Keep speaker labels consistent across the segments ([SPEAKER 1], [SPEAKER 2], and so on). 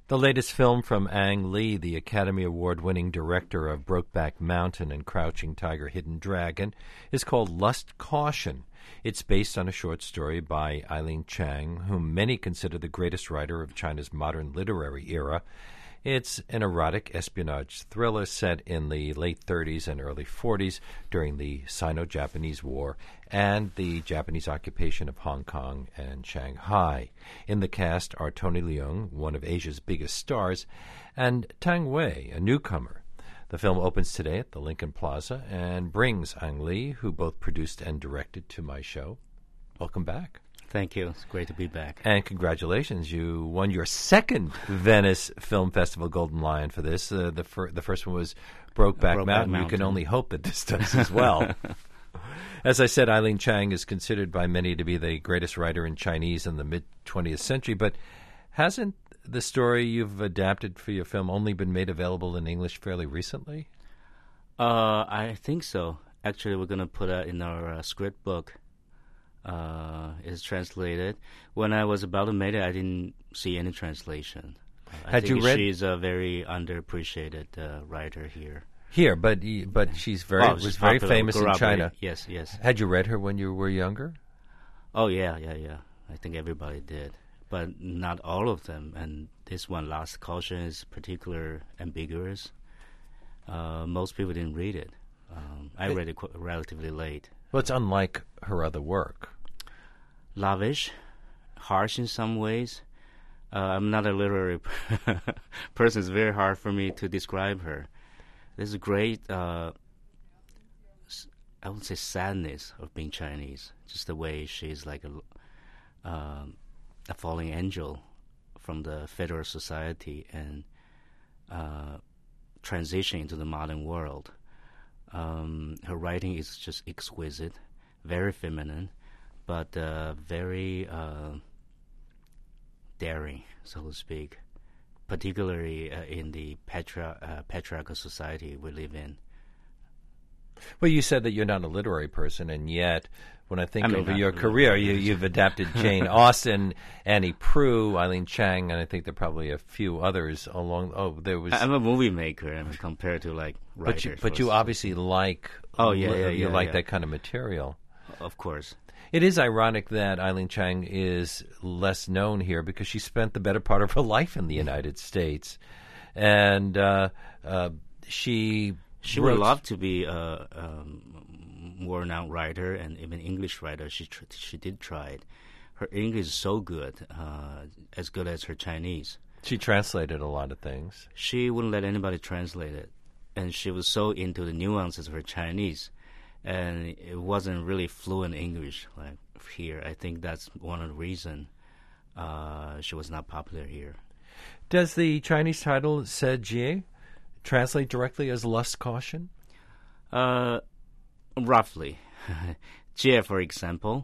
[SPEAKER 1] The latest film from Ang Lee, the Academy Award-winning director of Brokeback Mountain and Crouching Tiger, Hidden Dragon, is called Lust, Caution. It's based on a short story by Eileen Chang, whom many consider the greatest writer of China's modern literary era. It's an erotic espionage thriller set in the late 30s and early 40s during the Sino-Japanese War and the Japanese occupation of Hong Kong and Shanghai. In the cast are Tony Leung, one of Asia's biggest stars, and Tang Wei, a newcomer. The film opens today at the Lincoln Plaza and brings Ang Lee, who both produced and directed, to my show. Welcome back.
[SPEAKER 2] Thank you. It's great to be back.
[SPEAKER 1] And congratulations. You won your second Venice Film Festival Golden Lion for this. The first one was Brokeback Mountain. You can only hope that this does as well. As I said, Eileen Chang is considered by many to be the greatest writer in Chinese in the mid-20th century, but hasn't the story you've adapted for your film only been made available in English fairly recently?
[SPEAKER 2] I think so. Actually, we're going to put it in our script book. Is translated. When I was about to make it, I didn't see any translation. I think she's a very underappreciated writer here.
[SPEAKER 1] But she's was very famous in China.
[SPEAKER 2] Yes.
[SPEAKER 1] Had you read her when you were younger?
[SPEAKER 2] Oh yeah. I think everybody did, but not all of them. And this one, Lust, Caution, is particularly ambiguous. Most people didn't read it. I read it relatively late.
[SPEAKER 1] Well, it's unlike her other work.
[SPEAKER 2] Lavish, harsh in some ways. I'm not a literary person. It's very hard for me to describe her. There's a great, I would say, sadness of being Chinese. Just the way she's like a falling angel from the federal society and transition into the modern world. Her writing is just exquisite, very feminine, but very daring, so to speak, particularly in the patriarchal society we live in.
[SPEAKER 1] Well, you said that you're not a literary person, and yet when I think over your career, you've adapted Jane Austen, Annie Proulx, Eileen Chang, and I think there are probably a few others along. I'm
[SPEAKER 2] a movie maker, compared to like writers.
[SPEAKER 1] But you obviously like. You like that kind of material.
[SPEAKER 2] Of course.
[SPEAKER 1] It is ironic that Eileen Chang is less known here because she spent the better part of her life in the United States, and she
[SPEAKER 2] would love to be a worn-out writer and even English writer. She did try it. Her English is so good as her Chinese.
[SPEAKER 1] She translated a lot of things.
[SPEAKER 2] She wouldn't let anybody translate it, and she was so into the nuances of her Chinese, and it wasn't really fluent English like here. I think that's one of the reasons she was not popular here.
[SPEAKER 1] Does the Chinese title Se Jie translate directly as Lust, Caution?
[SPEAKER 2] Roughly. Jie, for example,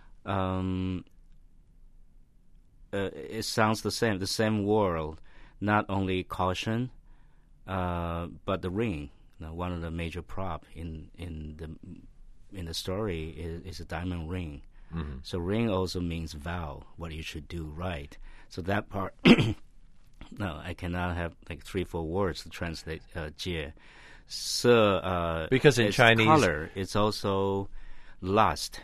[SPEAKER 2] it sounds the same word, not only caution, but the ring. One of the major prop in the story is a diamond ring. Mm-hmm. So ring also means vow, what you should do right. So that part, no, I cannot have like 3-4 words to translate jie. So
[SPEAKER 1] because in Chinese,
[SPEAKER 2] color, it's also lust,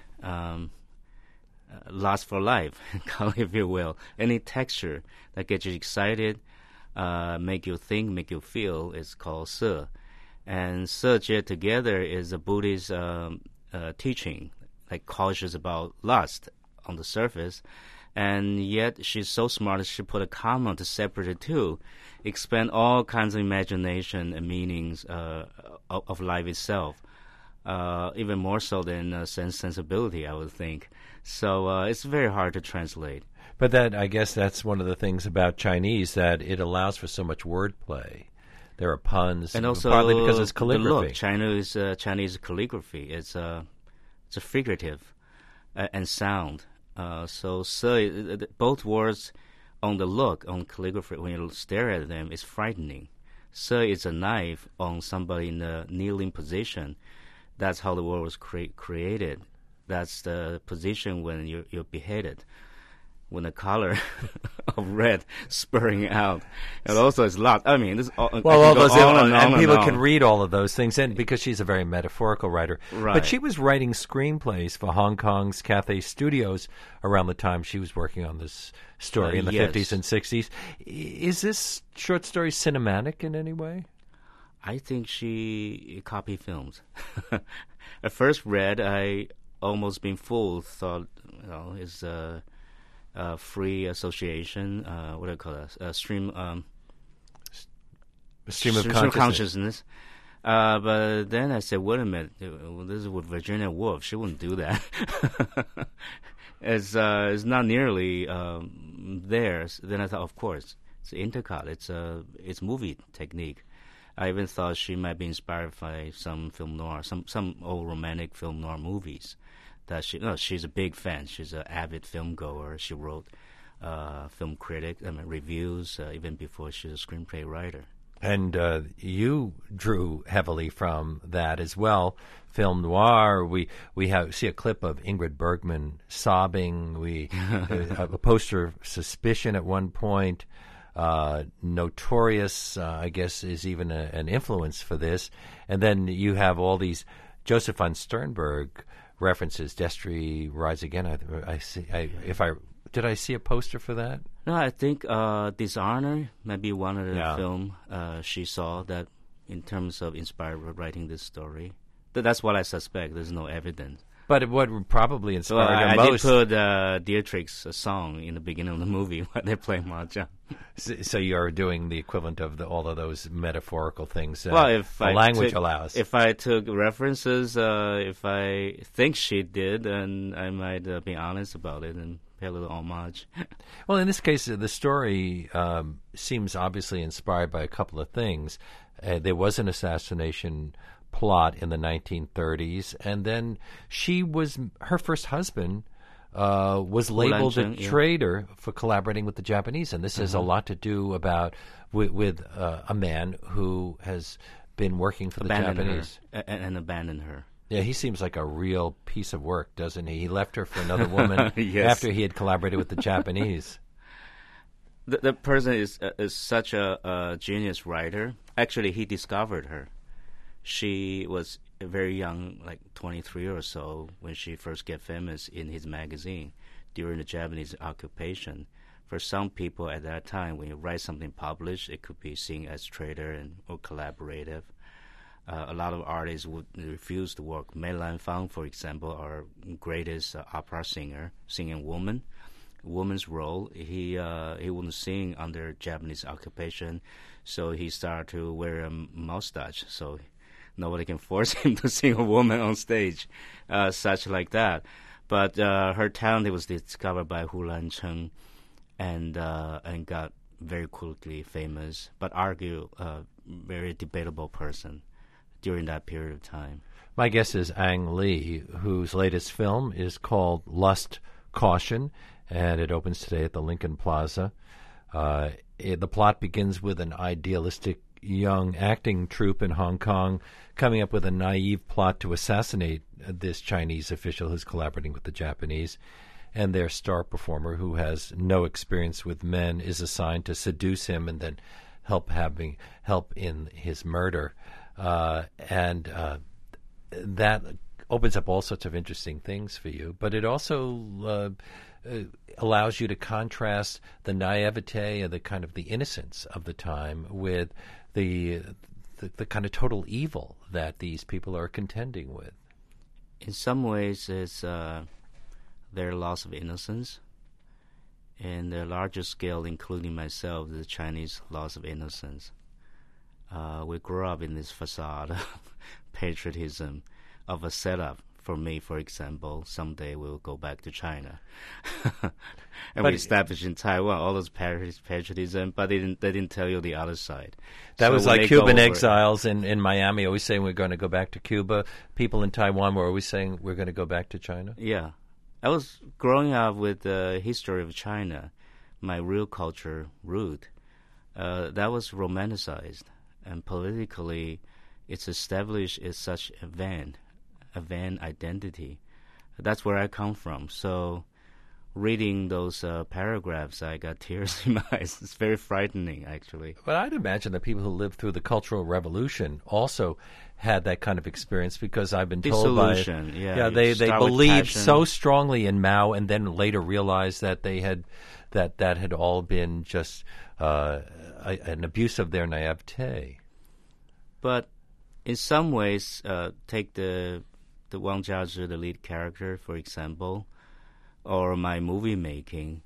[SPEAKER 2] lust for life, color, if you will. Any texture that gets you excited, make you think, make you feel, is called se. And se jie together is a Buddhist teaching, like cautious about lust on the surface. And yet she's so smart that she put a comma to separate the two, expand all kinds of imagination and meanings of life itself, even more so than sensibility, I would think. So it's very hard to translate.
[SPEAKER 1] But I guess that's one of the things about Chinese, that it allows for so much wordplay. There are puns,
[SPEAKER 2] and also
[SPEAKER 1] partly because it's calligraphy.
[SPEAKER 2] Chinese calligraphy. It's a figurative and sound. So both words on the look, on calligraphy, when you stare at them, is frightening. Se is a knife on somebody in a kneeling position. That's how the world was created. That's the position when you're beheaded. when the color of red spurring out. And also it's lot. I mean, this all
[SPEAKER 1] those
[SPEAKER 2] on
[SPEAKER 1] and people
[SPEAKER 2] on.
[SPEAKER 1] can read all of those things, and because she's a very metaphorical writer.
[SPEAKER 2] Right.
[SPEAKER 1] But she was writing screenplays for Hong Kong's Cathay Studios around the time she was working on this story in the
[SPEAKER 2] yes.
[SPEAKER 1] 50s and 60s. Is this short story cinematic in any way?
[SPEAKER 2] I think she copied films. At first read, I almost been fooled. Thought, it's a free association. What do I call it? Stream of consciousness. But then I said, wait a minute. This is with Virginia Woolf. She wouldn't do that. It's not nearly there. Then I thought, of course, it's intercut. It's movie technique. I even thought she might be inspired by some film noir, some old romantic film noir movies. That she's a big fan. She's an avid film goer. She wrote film reviews even before she was a screenplay writer.
[SPEAKER 1] And you drew heavily from that as well. Film noir. We see a clip of Ingrid Bergman sobbing. We have a poster of Suspicion at one point. Notorious, I guess, is even an influence for this. And then you have all these Joseph von Sternberg references. Destry Rise Again. I see. Did I see a poster for that?
[SPEAKER 2] No, I think Dishonor might be one of the film she saw that in terms of inspired writing this story. That's what I suspect. There's no evidence.
[SPEAKER 1] But what probably inspired her
[SPEAKER 2] I
[SPEAKER 1] most...
[SPEAKER 2] did put Dietrich's song in the beginning of the movie while they're playing mahjong.
[SPEAKER 1] So you're doing the equivalent of all of those metaphorical things
[SPEAKER 2] if
[SPEAKER 1] the language allows.
[SPEAKER 2] If I took references, if I think she did, then I might be honest about it and pay a little homage.
[SPEAKER 1] Well, in this case, the story seems obviously inspired by a couple of things. There was an assassination plot in the 1930s, and then her first husband was labeled a traitor for collaborating with the Japanese, and this has a lot to do with a man who has been working for the Japanese
[SPEAKER 2] and abandoned her.
[SPEAKER 1] Yeah, he seems like a real piece of work, doesn't he? He left her for another woman
[SPEAKER 2] yes.
[SPEAKER 1] after he had collaborated with the Japanese.
[SPEAKER 2] The person is such a genius writer. Actually, he discovered her. She was very young, like 23 or so, when she first got famous in his magazine during the Japanese occupation. For some people at that time, when you write something published, it could be seen as traitor or collaborative. A lot of artists would refuse to work. Mei Lanfang, for example, our greatest opera singer, singing woman's role. He wouldn't sing under Japanese occupation, so he started to wear a mustache. So nobody can force him to sing a woman on stage, such like that. But her talent was discovered by Hu Lancheng, and got very quickly famous. But argue very debatable person during that period of time.
[SPEAKER 1] My guess is Ang Lee, whose latest film is called Lust, Caution, and it opens today at the Lincoln Plaza. The plot begins with an idealistic young acting troupe in Hong Kong coming up with a naive plot to assassinate this Chinese official who's collaborating with the Japanese. And their star performer, who has no experience with men, is assigned to seduce him and then help in his murder. That opens up all sorts of interesting things for you, but it also allows you to contrast the naivete and the kind of the innocence of the time with the kind of total evil that these people are contending with.
[SPEAKER 2] In some ways, it's their loss of innocence. In the larger scale, including myself, the Chinese loss of innocence. We grew up in this facade of patriotism, of a setup. For me, for example, someday we'll go back to China. And we established in Taiwan all those patriotism, but they didn't tell you the other side.
[SPEAKER 1] That was like Cuban exiles in Miami always saying we're going to go back to Cuba. People in Taiwan were always saying we're going to go back to China.
[SPEAKER 2] Yeah. I was growing up with the history of China, my real culture root. That was romanticized. And politically, it's established as such a van identity. That's where I come from. So reading those paragraphs, I got tears in my eyes. It's very frightening, actually.
[SPEAKER 1] But I'd imagine that people who lived through the Cultural Revolution also had that kind of experience, because I've been told by they believed so strongly in Mao, and then later realized that they had that had all been just an abuse of their naivete.
[SPEAKER 2] But in some ways, take the Wang Jiazhi, the lead character, for example, or my movie making,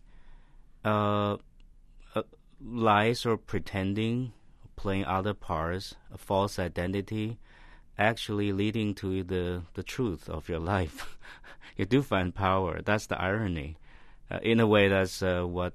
[SPEAKER 2] lies or pretending, playing other parts, a false identity, actually leading to the truth of your life. You do find power. That's the irony. In a way, that's the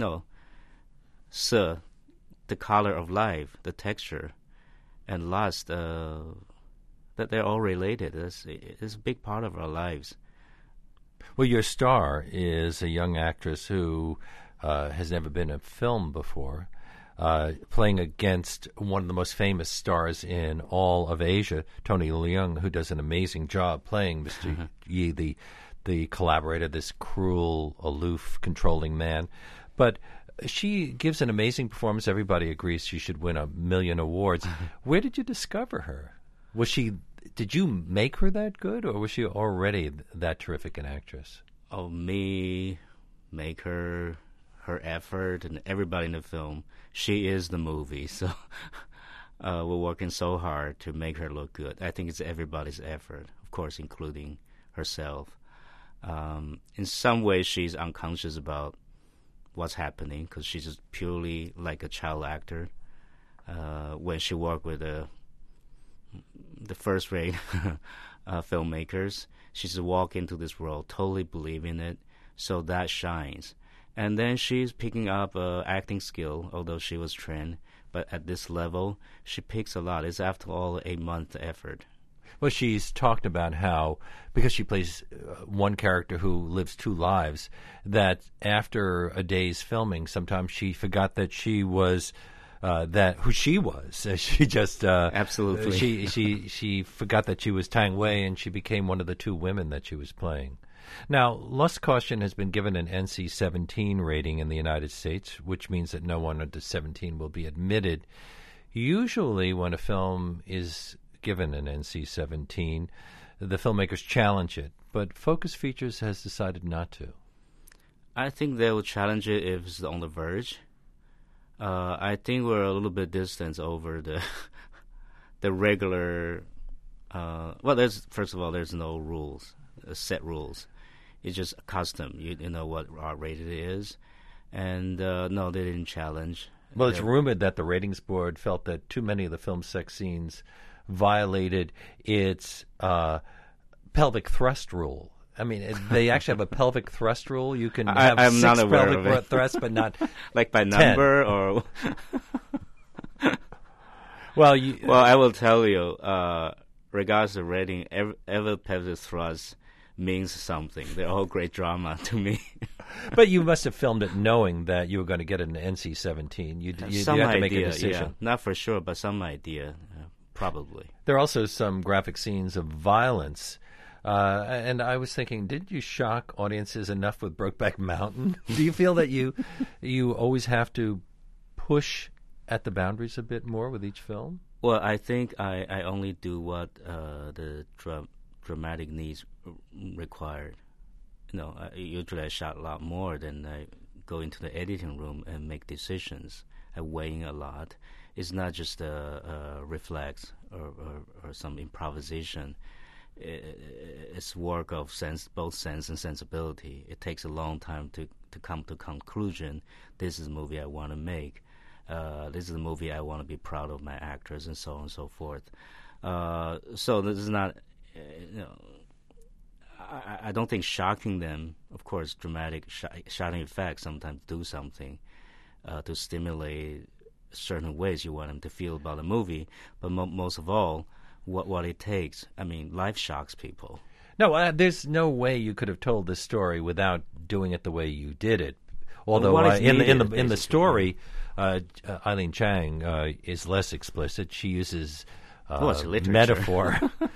[SPEAKER 2] color of life, the texture, and lust, that they're all related. It's a big part of our lives.
[SPEAKER 1] Well, your star is a young actress who has never been in film before, playing against one of the most famous stars in all of Asia, Tony Leung, who does an amazing job playing Mr. Yi, the collaborator, this cruel, aloof, controlling man. But she gives an amazing performance. Everybody agrees she should win 1 million awards. Where did you discover her? Did you make her that good, or was she already that terrific an actress?
[SPEAKER 2] Oh, me make her effort, and everybody in the film. She is the movie, so we're working so hard to make her look good. I think it's everybody's effort, of course, including herself. In some ways, she's unconscious about what's happening, because she's just purely like a child actor. When she worked with the first-rate filmmakers, she just walked into this world totally believing it, so that shines. And then she's picking up acting skill, although she was trained. But at this level, she picks a lot. It's, after all, 8-month effort.
[SPEAKER 1] Well, she's talked about how, because she plays one character who lives 2 lives, that after a day's filming, sometimes she forgot that she was who she was. She just
[SPEAKER 2] absolutely
[SPEAKER 1] she forgot that she was Tang Wei, and she became one of the 2 women that she was playing. Now, Lust Caution has been given an NC-17 rating in the United States, which means that no one under 17 will be admitted. Usually, when a film is given an NC-17, the filmmakers challenge it, but Focus Features has decided not to.
[SPEAKER 2] I think they will challenge it if it's on the verge. I think we're a little bit distant over the regular. First of all, there's no rules, set rules. It's just custom. You know what R-rated it is, and no, they didn't challenge.
[SPEAKER 1] Well, it's rumored that the ratings board felt that too many of the film's sex scenes violated its pelvic thrust rule. I mean, they actually have a pelvic thrust rule. You can have
[SPEAKER 2] I'm
[SPEAKER 1] 6
[SPEAKER 2] not aware
[SPEAKER 1] pelvic
[SPEAKER 2] of it.
[SPEAKER 1] thrusts, but not
[SPEAKER 2] like by
[SPEAKER 1] 10.
[SPEAKER 2] number or.
[SPEAKER 1] Well,
[SPEAKER 2] I will tell you, regardless of rating, every pelvic thrust means something. They're all great drama to me.
[SPEAKER 1] But you must have filmed it knowing that you were going to get an NC-17. You had to make a decision.
[SPEAKER 2] Yeah. Not for sure, but some idea, probably.
[SPEAKER 1] There are also some graphic scenes of violence. And I was thinking, did you shock audiences enough with Brokeback Mountain? Do you feel that you always have to push at the boundaries a bit more with each film?
[SPEAKER 2] Well, I think I only do what the dramatic needs required. Usually I shot a lot more than I go into the editing room and make decisions. I weigh in a lot. It's not just a reflex or some improvisation. It's work of both sense and sensibility. It takes a long time to come to conclusion. This is the movie I want to make. This is the movie I want to be proud of my actors, and so on and so forth. So this is not, I don't think shocking them. Of course, dramatic shocking effects sometimes do something to stimulate certain ways you want them to feel about a movie. But most of all, what it takes. I mean, life shocks people.
[SPEAKER 1] No, there's no way you could have told this story without doing it the way you did it. Although in the story, Eileen Chang is less explicit. She uses
[SPEAKER 2] it's literature.
[SPEAKER 1] metaphor.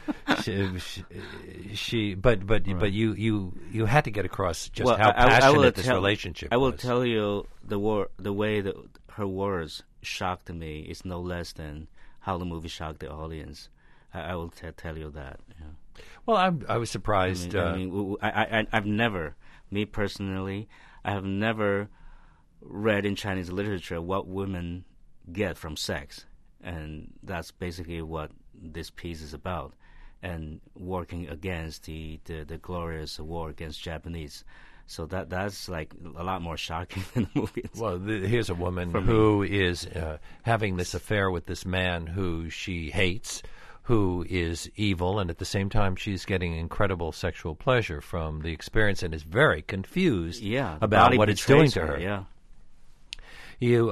[SPEAKER 1] But you had to get across just how passionate this relationship was.
[SPEAKER 2] I will tell you the way that her words shocked me is no less than how the movie shocked the audience. I will tell you that. Yeah.
[SPEAKER 1] Well, I was surprised.
[SPEAKER 2] I've never, me personally, I have never read in Chinese literature what women get from sex, and that's basically what this piece is about. And working against the glorious war against Japanese. So that's like a lot more shocking than the movie.
[SPEAKER 1] Well, here's a woman who is having this affair with this man who she hates, who is evil, and at the same time she's getting incredible sexual pleasure from the experience and is very confused about what it's doing to her.
[SPEAKER 2] Yeah.
[SPEAKER 1] You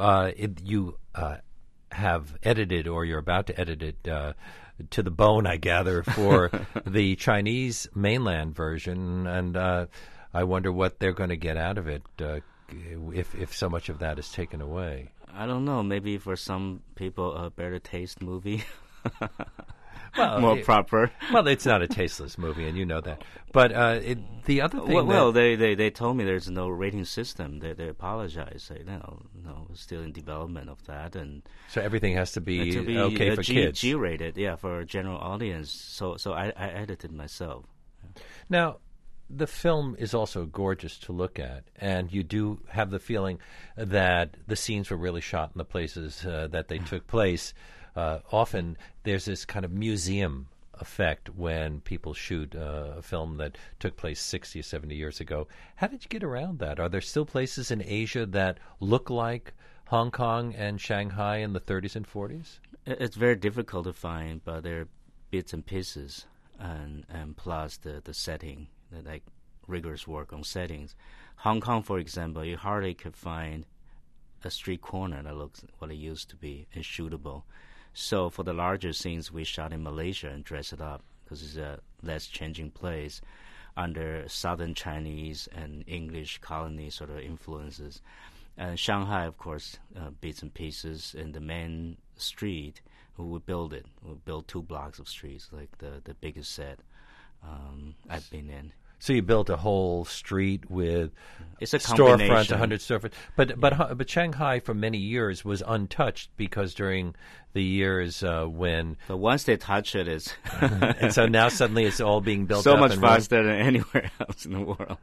[SPEAKER 1] have edited, or you're about to edit it to the bone, I gather, for the Chinese mainland version, and I wonder what they're going to get out of it if so much of that is taken away.
[SPEAKER 2] I don't know. Maybe for some people, a better taste movie.
[SPEAKER 1] Well,
[SPEAKER 2] more proper.
[SPEAKER 1] Well, it's not a tasteless movie, and you know that. But the other thing,
[SPEAKER 2] they told me there's no rating system. They apologize. Say no, we're still in development of that, and
[SPEAKER 1] so everything has to be okay for kids.
[SPEAKER 2] G-rated, for a general audience. So I edited myself.
[SPEAKER 1] Now, the film is also gorgeous to look at, and you do have the feeling that the scenes were really shot in the places that they took place. Often there's this kind of museum effect when people shoot a film that took place 60 or 70 years ago. How did you get around that? Are there still places in Asia that look like Hong Kong and Shanghai in the 30s and 40s?
[SPEAKER 2] It's very difficult to find, but there are bits and pieces, and plus the setting, like rigorous work on settings. Hong Kong, for example, you hardly could find a street corner that looks what it used to be and shootable. So for the larger scenes, we shot in Malaysia and dressed it up because it's a less changing place under Southern Chinese and English colony sort of influences. And Shanghai, of course, bits and pieces. In the main street, we built it. We built 2 blocks of streets, like the biggest set I've been in.
[SPEAKER 1] So you built a whole street with
[SPEAKER 2] it's a
[SPEAKER 1] storefronts, 100 storefronts. But Shanghai for many years was untouched because during the years when...
[SPEAKER 2] But once they touch it, it's...
[SPEAKER 1] and so now suddenly it's all being built
[SPEAKER 2] so
[SPEAKER 1] up.
[SPEAKER 2] So much faster than anywhere else in the world.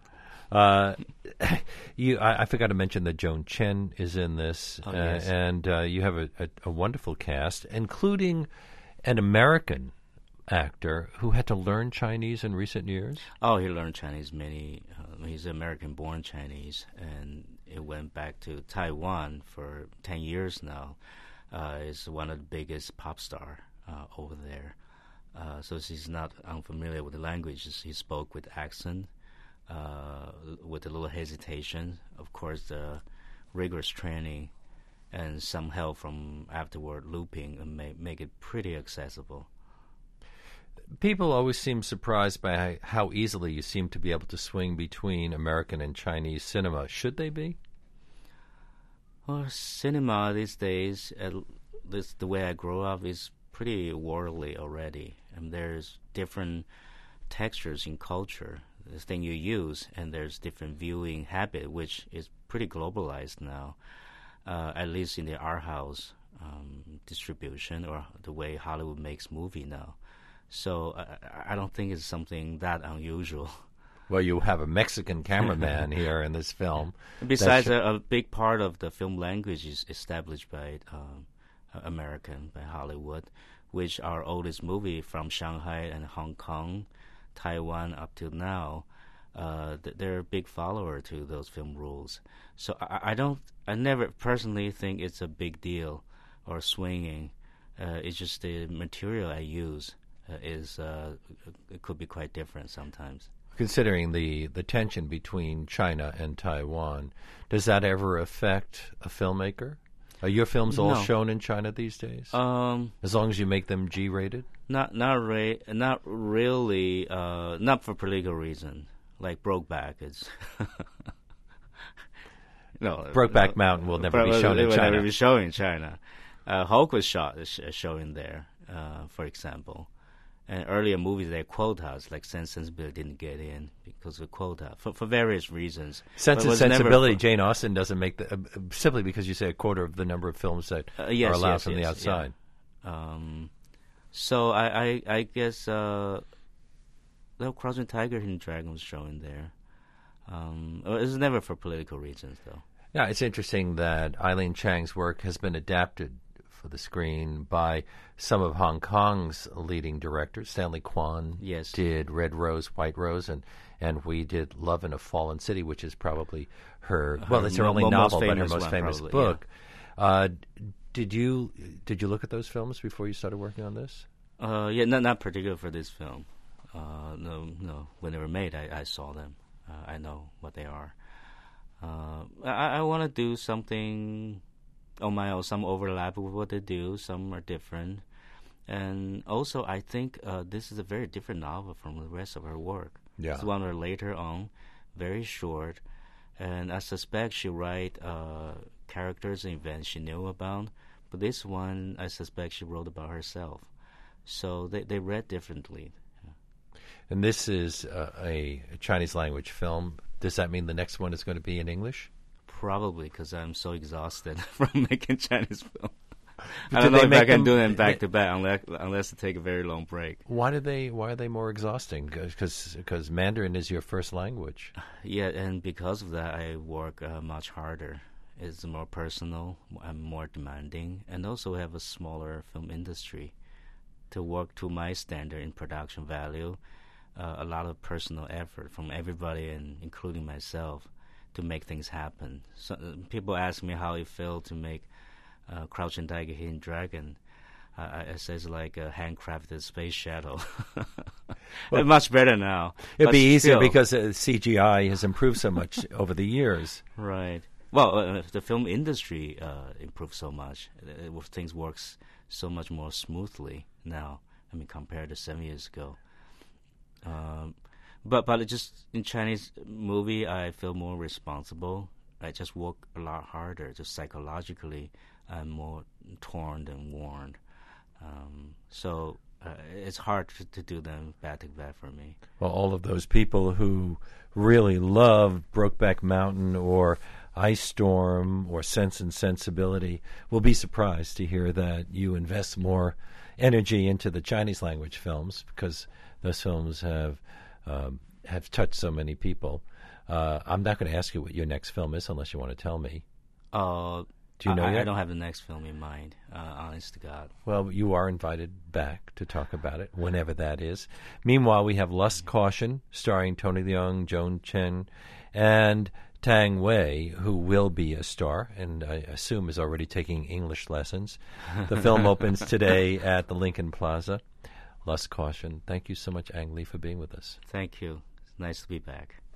[SPEAKER 1] I forgot to mention that Joan Chen is in this.
[SPEAKER 2] Yes.
[SPEAKER 1] And you have a wonderful cast, including an American actor who had to learn Chinese in recent years?
[SPEAKER 2] Oh, he learned Chinese he's American-born Chinese, and it went back to Taiwan for 10 years now. Is one of the biggest pop star over there. So he's not unfamiliar with the language. He spoke with accent, with a little hesitation. Of course, the rigorous training and some help from afterward looping and make it pretty accessible.
[SPEAKER 1] People always seem surprised by how easily you seem to be able to swing between American and Chinese cinema. Should they be?
[SPEAKER 2] Well, cinema these days, at least the way I grew up, is pretty worldly already. And there's different textures in culture, the thing you use, and there's different viewing habit, which is pretty globalized now, at least in the art house distribution or the way Hollywood makes movie now. So I don't think it's something that unusual.
[SPEAKER 1] Well, you have a Mexican cameraman here in this film.
[SPEAKER 2] Besides, a big part of the film language is established by American, by Hollywood, which our oldest movie from Shanghai and Hong Kong, Taiwan up till now, they're a big follower to those film rules. So I never personally think it's a big deal or swinging. It's just the material I use. It could be quite different sometimes.
[SPEAKER 1] Considering the tension between China and Taiwan, does that ever affect a filmmaker? Are your films all shown in China these days? As long as you make them G-rated?
[SPEAKER 2] Not really. Not for political reason. Like Brokeback is.
[SPEAKER 1] Brokeback Mountain will never be shown in China.
[SPEAKER 2] Never be shown in China. Hulk was showing there. for example. And earlier movies, they had quotas, like Sense and Sensibility didn't get in because of quota, for various reasons.
[SPEAKER 1] Sense and Sensibility, Jane Austen doesn't make simply because you say a quarter of the number of films that are allowed from the outside.
[SPEAKER 2] Yeah. So I guess the Crouching Tiger, Hidden Dragon was showing there. It's never for political reasons, though.
[SPEAKER 1] Yeah, it's interesting that Eileen Chang's work has been adapted for the screen by some of Hong Kong's leading directors. Stanley Kwan did Red Rose, White Rose, and we did Love in a Fallen City, which is probably well, it's her only novel, but her most famous book. Yeah. Did you look at those films before you started working on this?
[SPEAKER 2] Yeah, not particular for this film. No. When they were made, I saw them. I know what they are. I want to do something on my own. Some overlap with what they do, some are different. And also, I think this is a very different novel from the rest of her work.
[SPEAKER 1] Yeah.
[SPEAKER 2] It's one of her later on, very short. And I suspect she write characters and events she knew about. But this one, I suspect she wrote about herself. So they read differently.
[SPEAKER 1] And this is a Chinese language film. Does that mean the next one is going to be in English?
[SPEAKER 2] Probably, because I'm so exhausted from making Chinese film. I don't know if I can do them back to back unless I take a very long break.
[SPEAKER 1] Why are they more exhausting? Because Mandarin is your first language.
[SPEAKER 2] Yeah, and because of that, I work much harder. It's more personal and more demanding, and also have a smaller film industry. To work to my standard in production value, a lot of personal effort from everybody, and including myself, to make things happen. So, people ask me how it felt to make Crouching Tiger, Hidden Dragon. I say it's like a handcrafted space shuttle. Well, much better now.
[SPEAKER 1] It'd be easier because CGI has improved so much over the years.
[SPEAKER 2] Right. Well, the film industry improved so much. Things works so much more smoothly now. I mean, compared to 7 years ago. But it just in Chinese movie, I feel more responsible. I just work a lot harder. Just psychologically, I'm more torn and worn. So it's hard to do them back to back for me.
[SPEAKER 1] Well, all of those people who really love Brokeback Mountain or Ice Storm or Sense and Sensibility will be surprised to hear that you invest more energy into the Chinese language films, because those films have touched so many people. I'm not going to ask you what your next film is unless you want to tell me. Do you know yet?
[SPEAKER 2] I don't have the next film in mind, honest to God.
[SPEAKER 1] Well, you are invited back to talk about it, whenever that is. Meanwhile, we have Lust Caution, starring Tony Leung, Joan Chen, and Tang Wei, who will be a star, and I assume is already taking English lessons. The film opens today at the Lincoln Plaza. Lust Caution. Thank you so much, Ang Lee, for being with us.
[SPEAKER 2] Thank you. It's nice to be back.